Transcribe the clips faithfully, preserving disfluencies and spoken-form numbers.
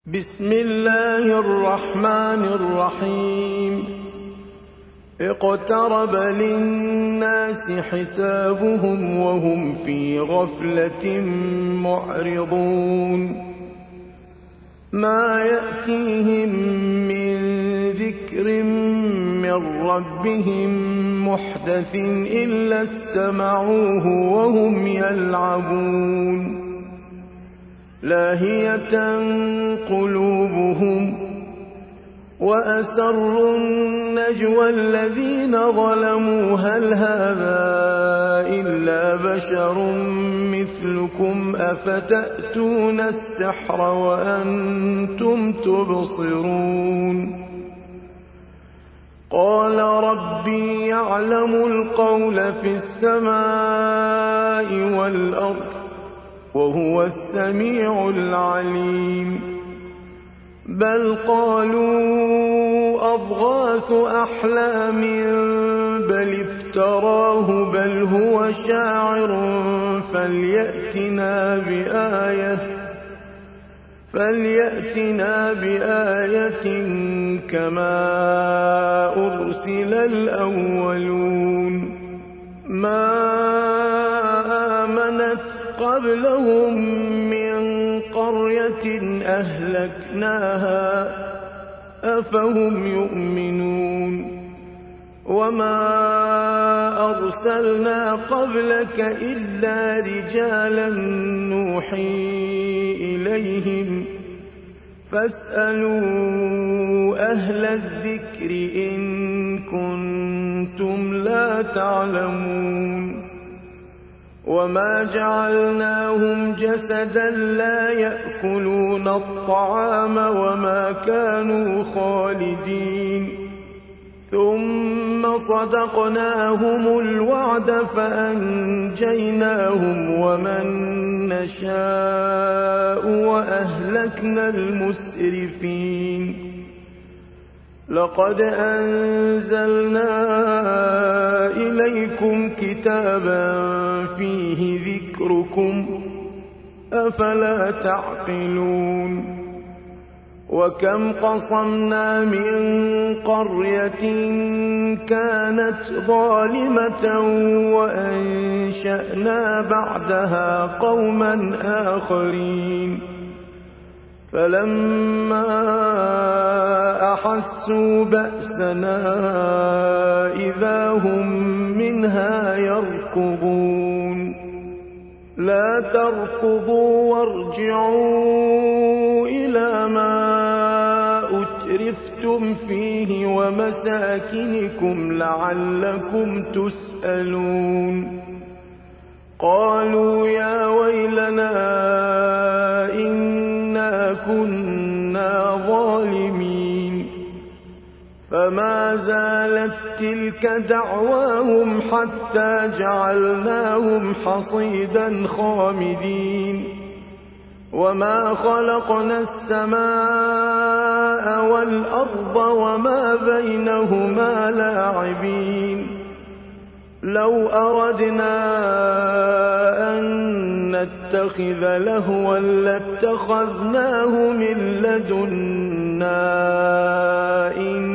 بسم الله الرحمن الرحيم اقترب للناس حسابهم وهم في غفلة معرضون ما يأتيهم من ذكر من ربهم محدث إلا استمعوه وهم يلعبون لاهية قلوبهم وأسروا النجوى الذين ظلموا هل هذا إلا بشر مثلكم أفتأتون السحر وأنتم تبصرون قال ربي يعلم القول في السماء والأرض وهو السميع العليم بل قالوا أضغاث أحلام بل افتراه بل هو شاعر فليأتنا بآية فليأتنا بآية كما أرسل الأولون ما آمنت قبلهم من قرية أهلكناها أفهم يؤمنون وما أرسلنا قبلك إلا رجالا نوحي إليهم فاسألوا أهل الذكر إن كنتم لا تعلمون وما جعلناهم جسدا لا يأكلون الطعام وما كانوا خالدين ثم صدقناهم الوعد فأنجيناهم ومن نشاء وأهلكنا المسرفين لقد أنزلنا إليكم كتابا فيه ذكركم أفلا تعقلون وكم قصمنا من قرية كانت ظالمة وأنشأنا بعدها قوما آخرين فلما أحسوا بأسنا إذا هم منها يركضون لا تركضوا وارجعوا إلى ما أترفتم فيه ومساكنكم لعلكم تسألون قالوا يا ويلنا إنا كنا ظالمين فما زالت تلك دعواهم حتى جعلناهم حصيدا خامدين وما خلقنا السماء والأرض وما بينهما لاعبين لو أردنا أن نتخذ لهوا لاتخذناه من لدنا إن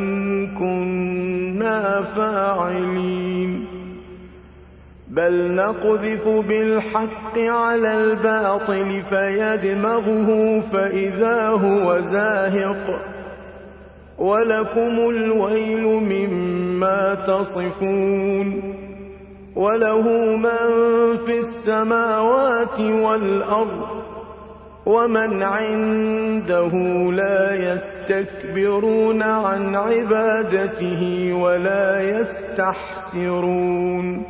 كنا فاعلين بل نقذف بالحق على الباطل فيدمغه فإذا هو زاهق ولكم الويل مما تصفون وله من في السماوات والأرض ومن عنده لا يستكبرون عن عبادته ولا يستحسرون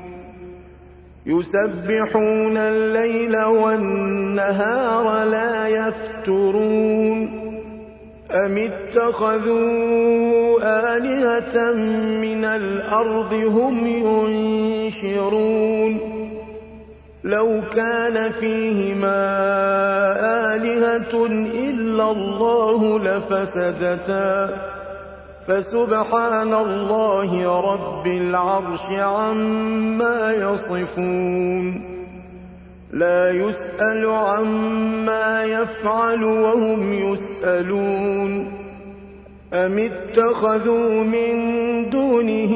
يسبحون الليل والنهار لا يفترون أم اتخذوا آلهة من الأرض هم ينشرون لو كان فيهما آلهة إلا الله لفسدتا فسبحان الله رب العرش عما يصفون لا يسأل عما يفعل وهم يسألون يسألون أم اتخذوا من دونه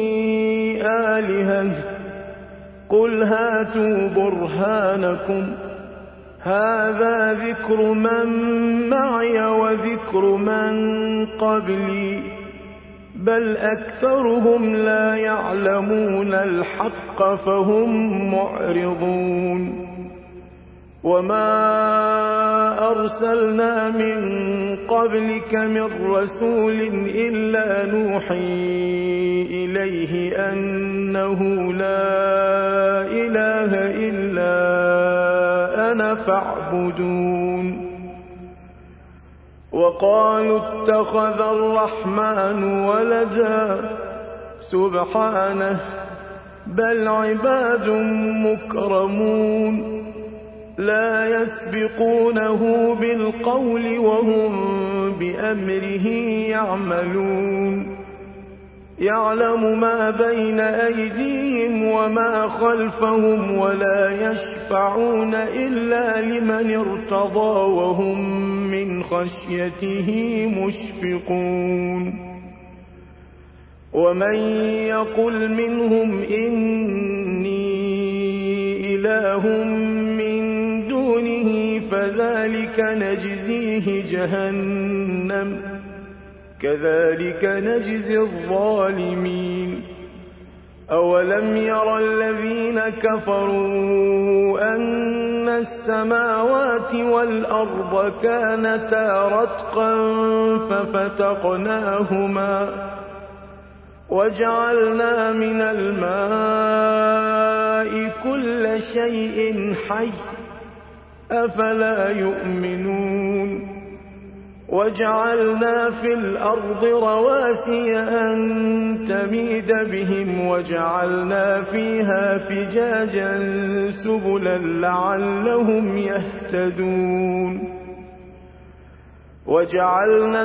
آلهة قل هاتوا برهانكم هذا ذكر من معي وذكر من قبلي بل أكثرهم لا يعلمون الحق فهم معرضون وما أرسلنا من قبلك من رسول إلا نوحي إليه أنه لا إله إلا أنا فاعبدون وقالوا اتخذ الرحمن ولدا سبحانه بل عباد مكرمون لا يسبقونه بالقول وهم بأمره يعملون يعلم ما بين أيديهم وما خلفهم ولا يشفعون إلا لمن ارتضى وهم من خشيته مشفقون ومن يقل منهم إني إله من دونه فذلك نجزيه جهنم كذلك نجزي الظالمين أولم ير الذين كفروا أن السماوات والأرض كانتا رتقا ففتقناهما وجعلنا من الماء كل شيء حي أفلا يؤمنون وجعلنا في الأرض رواسي أن تميد بهم وجعلنا فيها فجاجا سبلا لعلهم يهتدون وجعلنا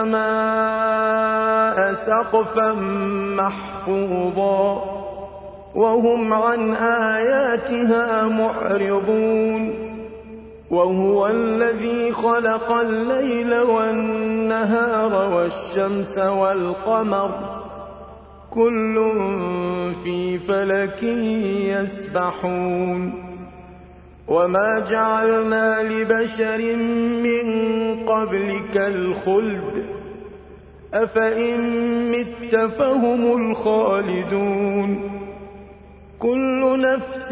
السماء سقفا محفوظا وهم عن آياتها معرضون وهو الذي خلق الليل والنهار والشمس والقمر كل في فلك يسبحون وما جعلنا لبشر من قبلك الخلد أفإن مت فهم الخالدون كل نفس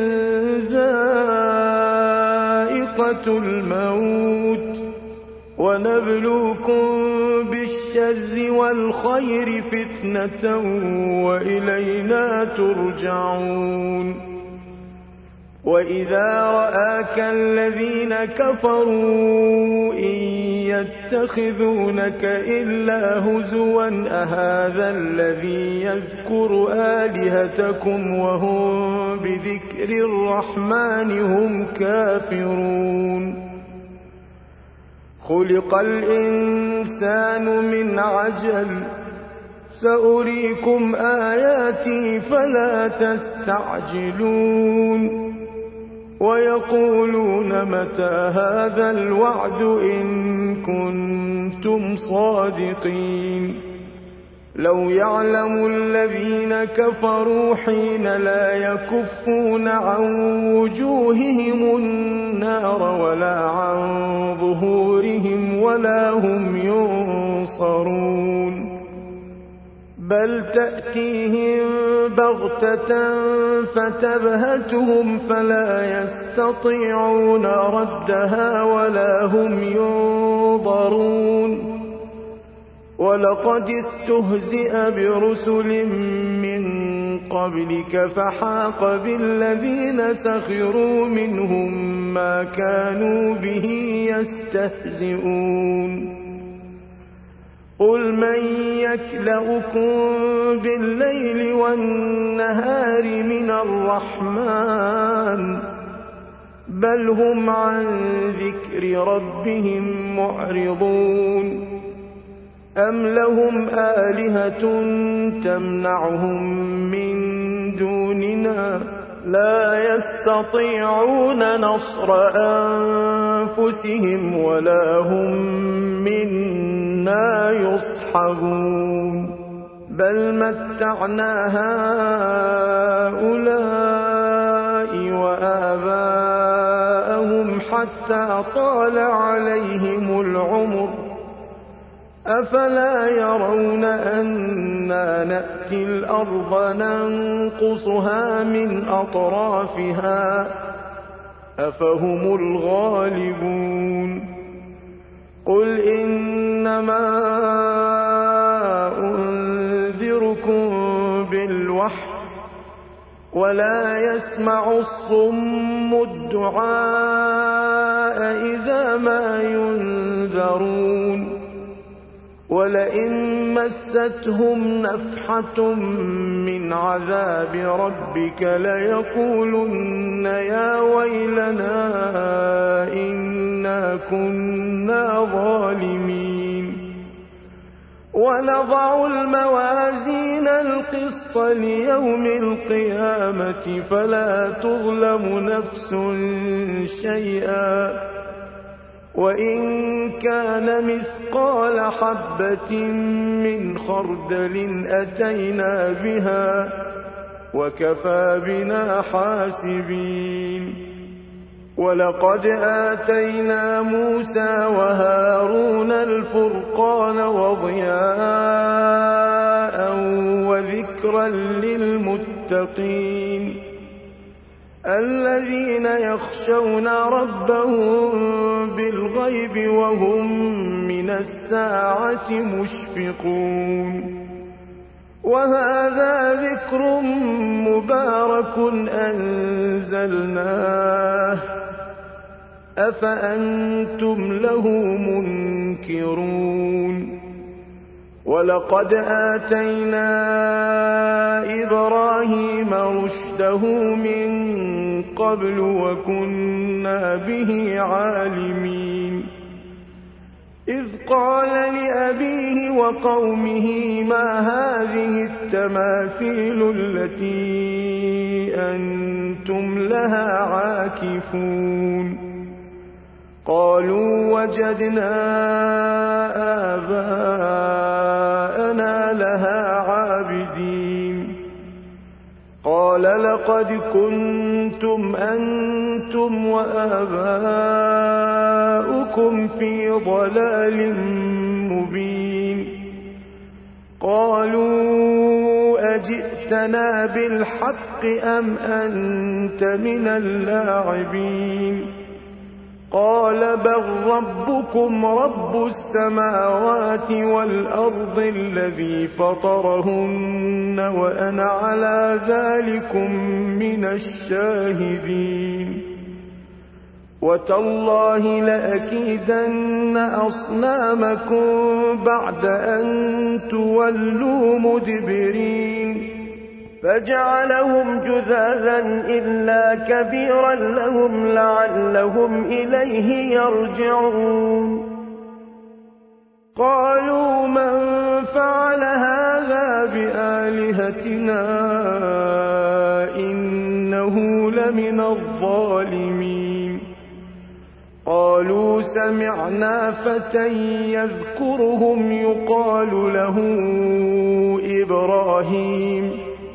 ذائقة الموت ونبلوكم بالشر والخير فتنة وإلينا ترجعون وإذا رآك الذين كفروا إن يتخذونك إلا هزوا أهذا الذي يذكر آلهتكم وهم بذكر الرحمن هم كافرون خلق الإنسان من عجل سأريكم آياتي فلا تستعجلون ويقولون متى هذا الوعد إن كنتم صادقين لو يعلم الذين كفروا حين لا يكفون عن وجوههم النار ولا عن ظهورهم ولا هم ينصرون بل تأتيهم بغتة فتبهتهم فلا يستطيعون ردها ولا هم ينظرون ولقد استهزئ برسل من قبلك فحاق بالذين سخروا منهم ما كانوا به يستهزئون قل من يكلؤكم بالليل والنهار من الرحمن بل هم عن ذكر ربهم معرضون أم لهم آلهة تمنعهم من دوننا لا يستطيعون نصر أنفسهم ولا هم يصحبون بل متعنا هؤلاء وآباءهم حتى طال عليهم العمر أفلا يرون أنا نأتي الأرض ننقصها من أطرافها أفهم الغالبون قل إنما أنذركم بالوحي ولا يسمع الصم الدعاء إذا ما ينذرون ولئن مستهم نفحة من عذاب ربك ليقولن يا ويلنا إنا كنا ظالمين ونضع الموازين القسط ليوم القيامة فلا تظلم نفس شيئا وإن كان مثقال حبة من خردل أتينا بها وكفى بنا حاسبين ولقد آتينا موسى وهارون الفرقان وضياء وذكرا للمتقين الذين يخشون ربهم بالغيب وهم من الساعة مشفقون وهذا ذكر مبارك أنزلناه أفأنتم له منكرون ولقد آتينا إبراهيم رشده من قبل وكنا به عالمين إذ قال لأبيه وقومه ما هذه التماثيل التي أنتم لها عاكفون قالوا وجدنا آباءنا لها عابدين قال لقد كنتم أنتم وآباؤكم في ضلال مبين قالوا أجئتنا بالحق أم أنت من اللاعبين قال بل ربكم رب السماوات والأرض الذي فطرهن وأنا على ذلكم من الشاهدين وتالله لأكيدن أصنامكم بعد أن تولوا مدبرين فجعلهم جذاذا إلا كبيرا لهم لعلهم إليه يرجعون قالوا من فعل هذا بآلهتنا إنه لمن الظالمين قالوا سمعنا فتى يذكرهم يقال له إبراهيم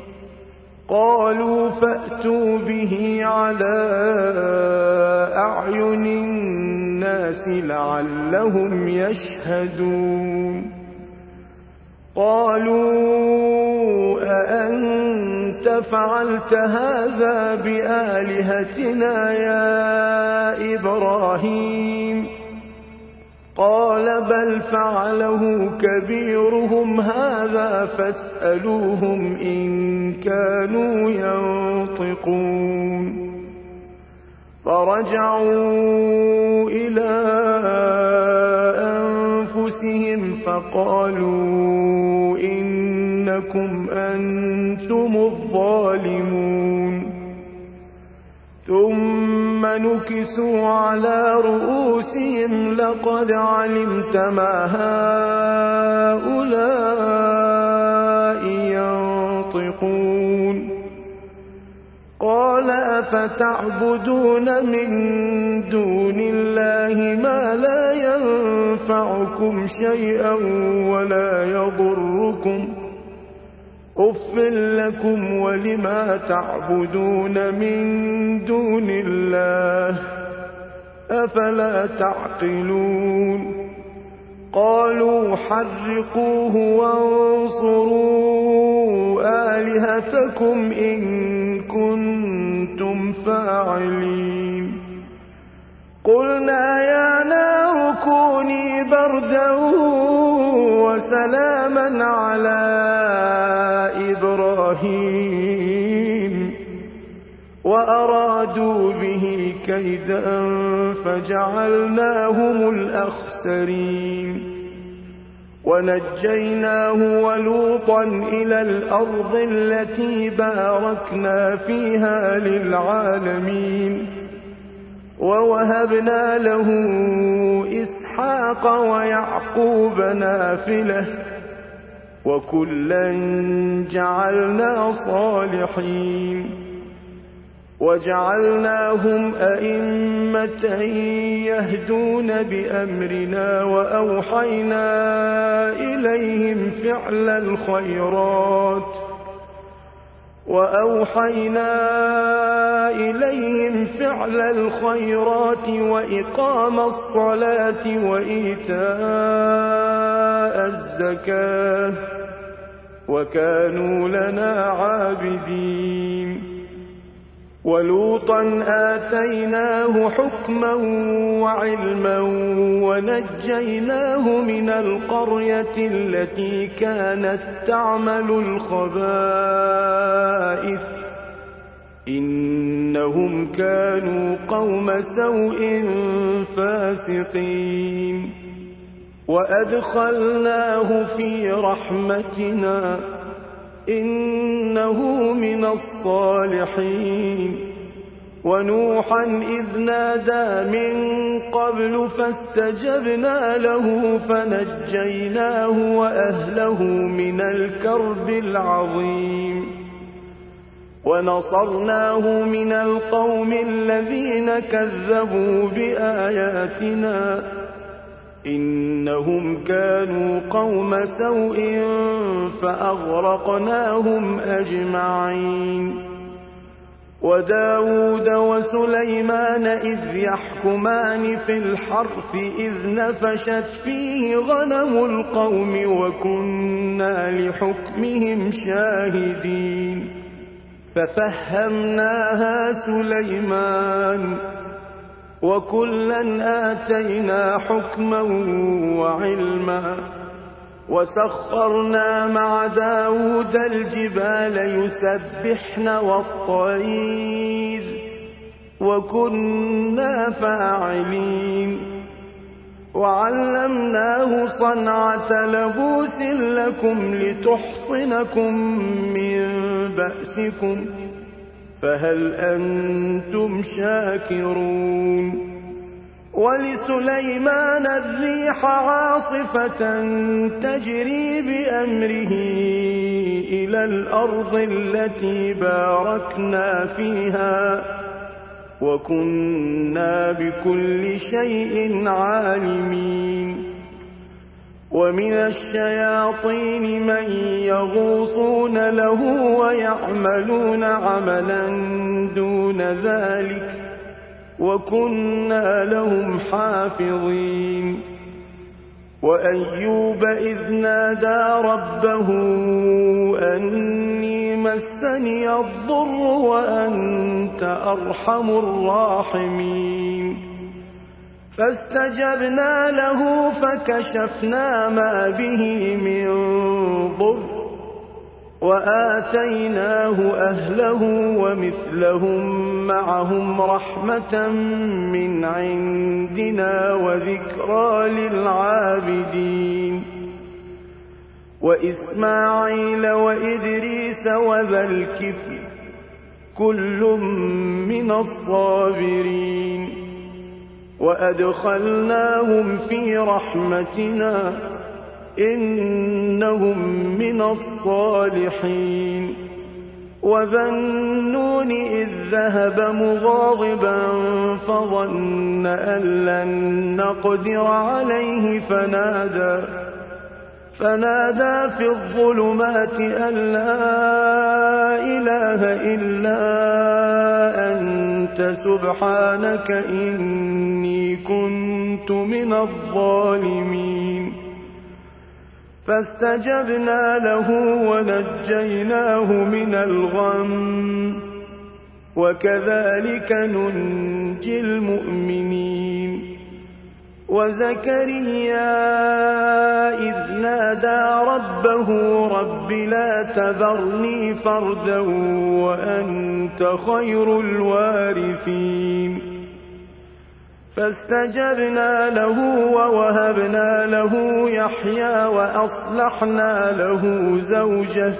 قالوا فأتوا به على أعين الناس لعلهم يشهدون قالوا أأنت فعلت هذا بآلهتنا يا إبراهيم قال بل فعله كبيرهم هذا فاسألوهم إن كانوا ينطقون فرجعوا إلى أنفسهم فقالوا إنكم أنتم الظالمون ثم نكسوا على رؤوسهم لقد علمت ما هؤلاء ينطقون قال قال أفتعبدون من دون الله ما لا ينفعكم شيئا ولا يضركم أف لكم ولما تعبدون من دون الله أفلا تعقلون قالوا حرقوه وانصروا آلهتكم إن كنتم فاعلين قلنا يا نار كوني بردا وسلاما على إبراهيم وأرادوا به كيدا فجعلناهم الأخسرين ونجيناه ولوطا إلى الأرض التي باركنا فيها للعالمين ووهبنا له إسحاق ويعقوب نافلة وكلا جعلنا صالحين وجعلناهم أئمة يهدون بأمرنا وأوحينا إليهم فعل الخيرات وأوحينا إليهم فعل الخيرات وإقام الصلاة وإيتاء الزكاة وكانوا لنا عابدين ولوطا آتيناه حكما وعلما ونجيناه من القرية التي كانت تعمل الخبائث إنهم كانوا قوم سوء فاسقين وأدخلناه في رحمتنا إنه من الصالحين ونوحا إذ نادى من قبل فاستجبنا له فنجيناه وأهله من الكرب العظيم ونصرناه من القوم الذين كذبوا بآياتنا إنهم كانوا قوم سوء فأغرقناهم أجمعين وداود وسليمان إذ يحكمان في الحرث إذ نفشت فيه غنم القوم وكنا لحكمهم شاهدين ففهمناها سليمان وكلا آتينا حكما وعلما وسخرنا مع داود الجبال يسبحن والطير وكنا فاعلين وعلمناه صنعة لبوس لكم لتحصنكم من بأسكم فهل أنتم شاكرون ولسليمان الريح عاصفة تجري بأمره إلى الأرض التي باركنا فيها وكنا بكل شيء عالمين ومن الشياطين من يغوصون له ويعملون عملا دون ذلك وكنا لهم حافظين وأيوب إذ نادى ربه أني مسني الضر وأنت أرحم الراحمين فاستجبنا له فكشفنا ما به من ضر وآتيناه أهله ومثلهم معهم رحمة من عندنا وذكرى للعابدين وإسماعيل وإدريس وذا الكفل كل من الصابرين وأدخلناهم في رحمتنا إنهم من الصالحين وذا النون إذ ذهب مغاضبا فظن أن لن نقدر عليه فنادى فنادى في الظلمات أن لا إله إلا أنت سبحانك إني كنت من الظالمين فاستجبنا له ونجيناه من الغم وكذلك ننجي المؤمنين وزكريا إذ نادى ربه رب لا تذرني فردا وأنت خير الوارثين فاستجبنا له ووهبنا له يحيى وأصلحنا له زوجه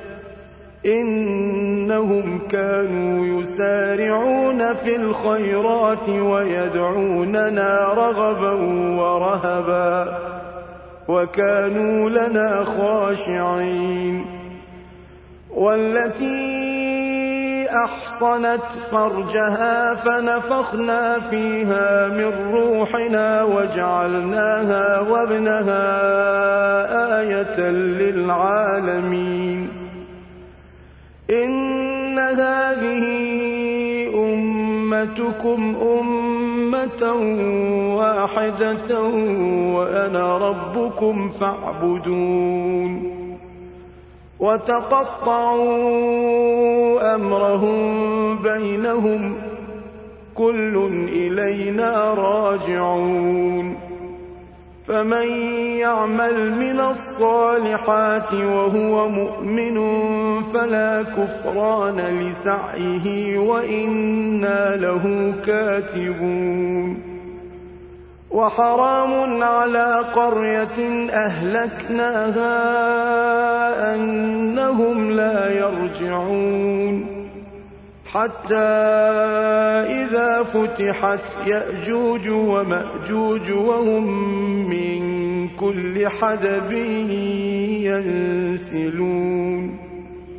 إنهم كانوا يسارعون في الخيرات ويدعوننا رغبا ورهبا وكانوا لنا خاشعين والتي أحصنت فرجها فنفخنا فيها من روحنا وجعلناها وابنها آية للعالمين إن هذه أمتكم أمة واحدة وأنا ربكم فاعبدون وتقطعوا أمرهم بينهم كل إلينا راجعون فمن يعمل من الصالحات وهو مؤمن فلا كفران لسعيه وإنا له كاتبون وحرام على قرية أهلكناها أنهم لا يرجعون حتى إذا فتحت يأجوج ومأجوج وهم من كل حدب ينسلون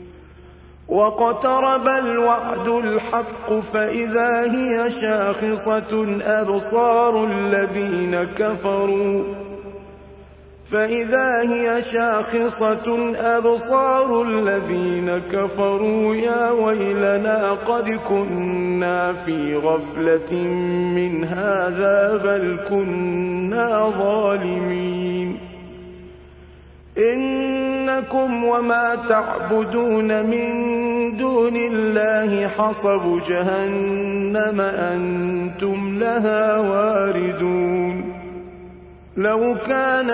واقترب الوعد الحق فإذا هي شاخصة أبصار الذين كفروا فإذا هي شاخصة أبصار الذين كفروا يا ويلنا قد كنا في غفلة من هذا بل كنا ظالمين إنكم وما تعبدون من دون الله حصب جهنم أنتم لها واردون لو كان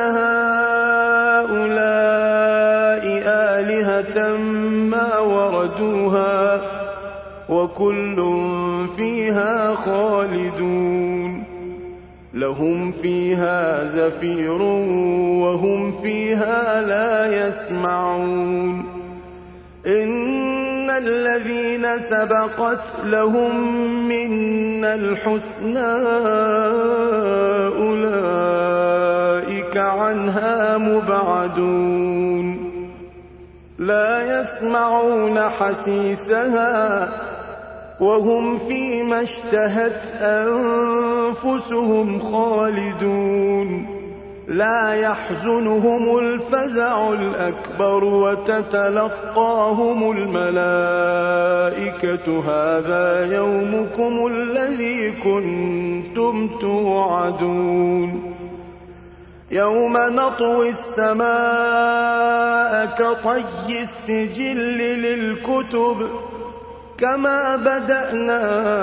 هؤلاء آلهة ما وردوها وكل فيها خالدون لهم فيها زفير وهم فيها لا يسمعون إن الذين سبقت لهم منا الحسنى أولئك عنها مبعدون لا يسمعون حسيسها وهم فيما اشتهت أنفسهم خالدون لا يحزنهم الفزع الأكبر وتتلقاهم الملائكة هذا يومكم الذي كنتم توعدون يوم نطوي السماء كطي السجل للكتب كما بدأنا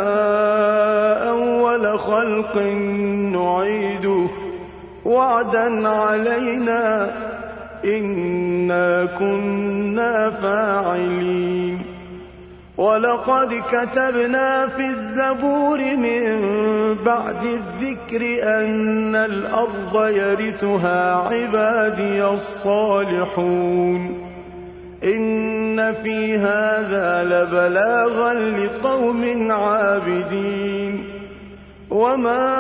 أول خلق نعيده وعدا علينا إنا كنا فاعلين ولقد كتبنا في الزبور من بعد الذكر أن الأرض يرثها عبادي الصالحون إن في هذا لبلاغا لقوم عابدين وما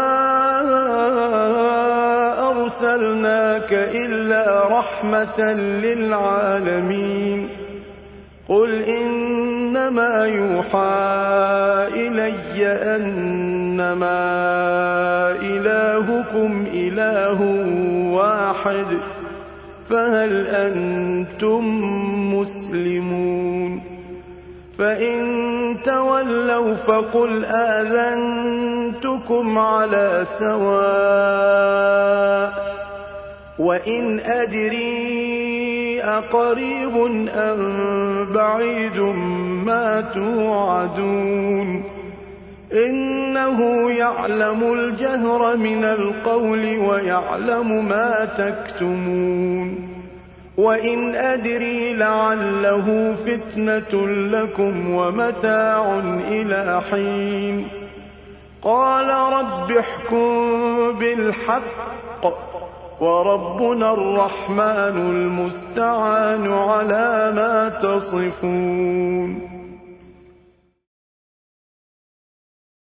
أرسلناك إلا رحمة للعالمين قُلْ إِنَّمَا يُوحَىٰ إِلَيَّ أَنَّمَا إِلَٰهُكُمْ إِلَٰهٌ وَاحِدٌ فَهَلْ أَنتُم مُّسْلِمُونَ فَإِن تَوَلَّوْا فَقُلْ آذَنتُكُمْ عَلَىٰ سَوَاءٍ ۖ وَإِنْ أَدْرِي أَقَرِيبٌ أَم بَعِيدٌ مَّا تُوعَدُونَ إِنَّهُ يَعْلَمُ الْجَهْرَ مِنَ الْقَوْلِ وَيَعْلَمُ مَا تَكْتُمُونَ وَإِنْ أَدْرِي لَعَلَّهُ فِتْنَةٌ لَّكُمْ وَمَتَاعٌ إِلَىٰ حِينٍ قَالَ رَبِّ احْكُم بِالْحَقِّ وَرَبُّنَا الرَّحْمَٰنُ الْمُسْتَعَانُ عَلَىٰ مَا تَصِفُونَ